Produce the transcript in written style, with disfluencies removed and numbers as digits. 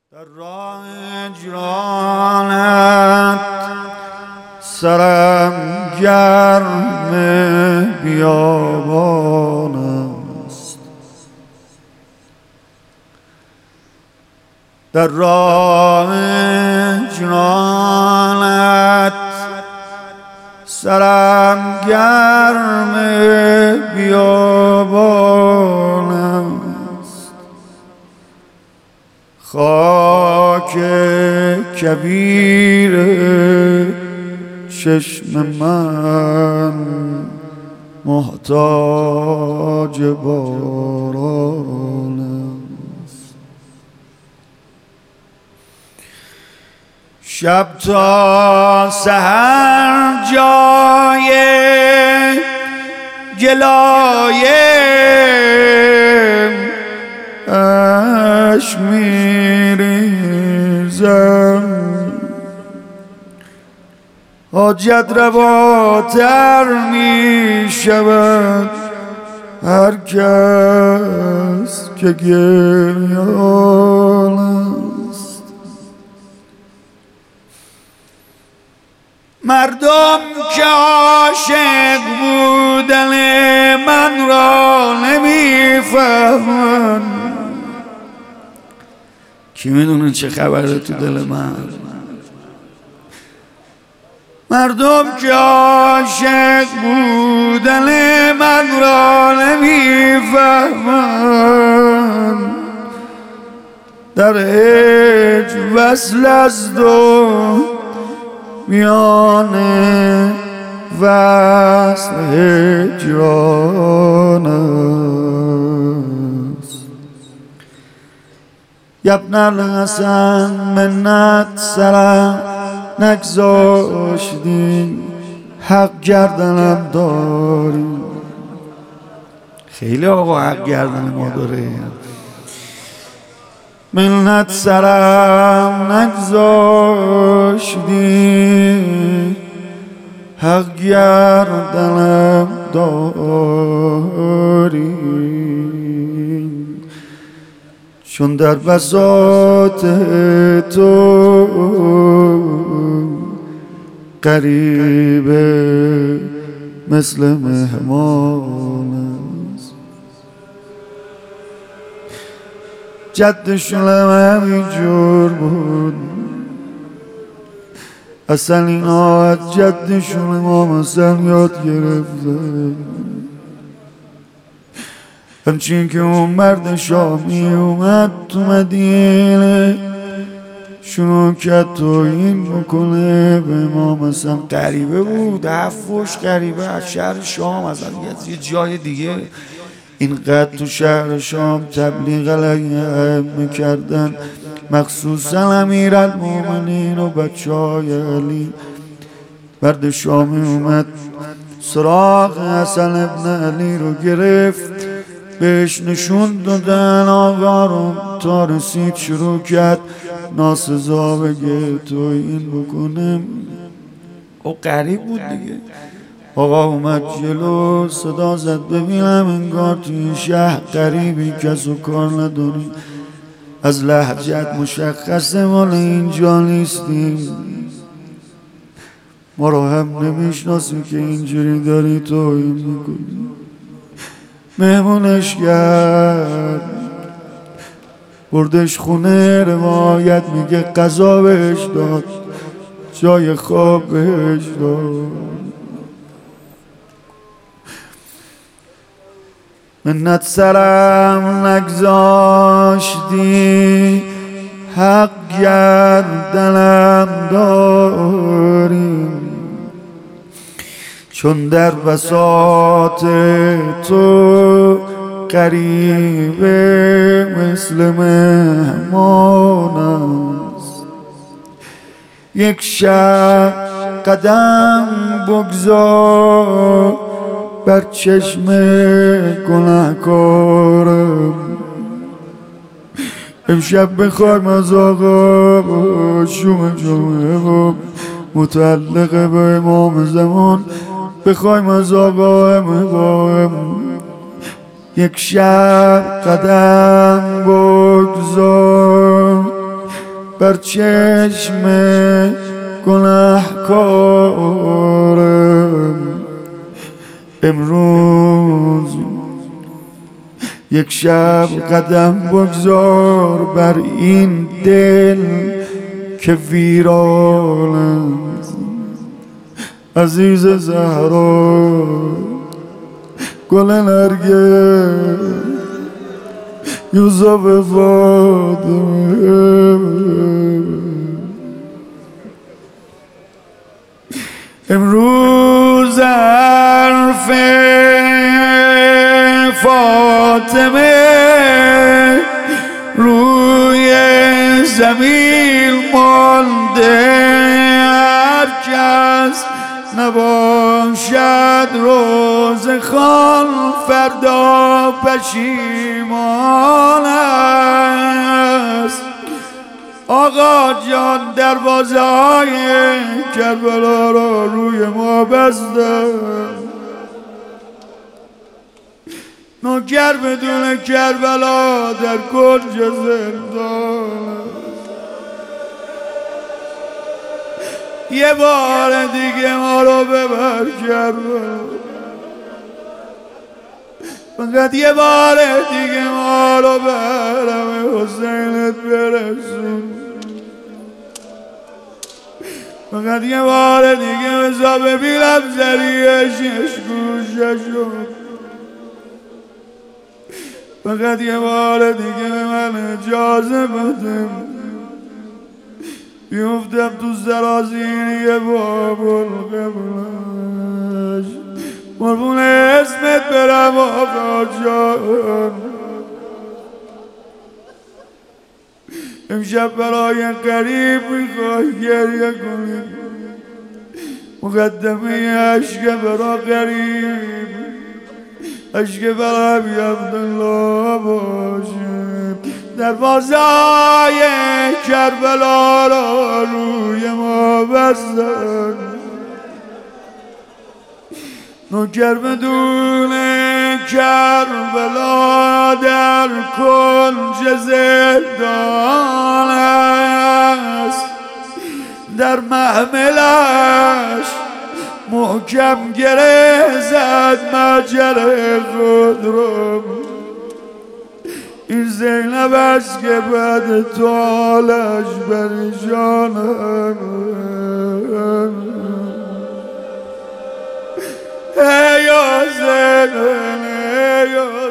در راه جرانت سرم گرم بیابان است. در راه جرانت سرم گرم بیابان است. خاک کبیر چشم من محتاج باران است. شب تا سحر جای گلایم اش میریزم، حاجت رواتر می شود هر کس که گریان است. مردم که عاشق بودن من را نمیفهمن، کی میدونه چه خبره تو دل من؟ مردم که عاشق بودن من را نمیفهمن، در هیچ وصل از دو میان وصل هجران است. یبن الحسن منت سرم نگذاشتی، حق گردنم داری. خیلی آقا حق گردن ما داره. منت سرم نگذاشتی، حق گردنم داری. چون در بساط تو غریبه مثل مهمان است. جد شلم همینجور بود، اصلا اینا از جد شلم اصلا یاد گرفته. همچین که اون مرد شامی اومد تو مدینه، شروع کرد توهین بکنه به ما. مثلا غریبه بود، هفت‌فوش غریبه از شهر شام، از یه جای دیگه. اینقدر تو شهر شام تبلیغ علیه ائمه کردن، مخصوصا امیرالمومنین و بچه‌های علی. مرد شامی اومد سراغ حسن ابن علی رو گرفت، بهش نشون دادن آقا رو، تا رسید شروع کرد ناسزا بگه توهین بکنه. او غریب بود دیگه. آقا اومد جلو صدا زد ببینم انگار توی شهر غریبی کس و کار نداری، از لهجت مشخصه مال اینجا نیستیم، ما رو هم نمیشناسیم که اینجوری داری توهین میکنی. مهمونش کرد، بردش خونه، روایت میگه غذا بهش داد، جای خواب بهش داد. منت سرم نگذاشتی، حق گردنم داری. چون در بساط تو غریبه مثل مهمان است. یک شب قدم بگذار بر چشم گناهکارم، امشب بخوایم از آقا شوم جمعه متعلق به امام زمان، بخوایم از آقا امام یک شب قدم بگذار بر چشم گناهکارم. امروز یک شب قدم بگذار بر این دل که ویران است. عزیز زهرا گل نرگس یوسف فاطمه، امروز حرف فاطمه روی زمین مانده. هر کس نباشد روز خان فردا پشیمان است. آقا جان دروازه های کربلا را روی ما بسته، نوکر بدون کربلا در کنج زندان. یه بار دیگه ما رو ببر کربلا، فقط یه بار دیگه ما رو به حرم حسینت برسون. فقط یه بار دیگه بزا ببینم زریه شش گوششو. فقط یه بار دیگه به من اجازه بدم بیفتم تو سرازیری باب القبلش. قربون اسمت برم آقا جان. امشب برای قریب میخوای گریه کنی، مقدمه عشق برا قریب، عشق برا عبدالله باشه. دروازه های کربلا را روی ما بستن، نوکر بدون کربلا در کنج زندان است. در محملش محکم گره زد مجره خود رو. این زینب است که بعد تالش پریشانم. ای یا زینب، ای یا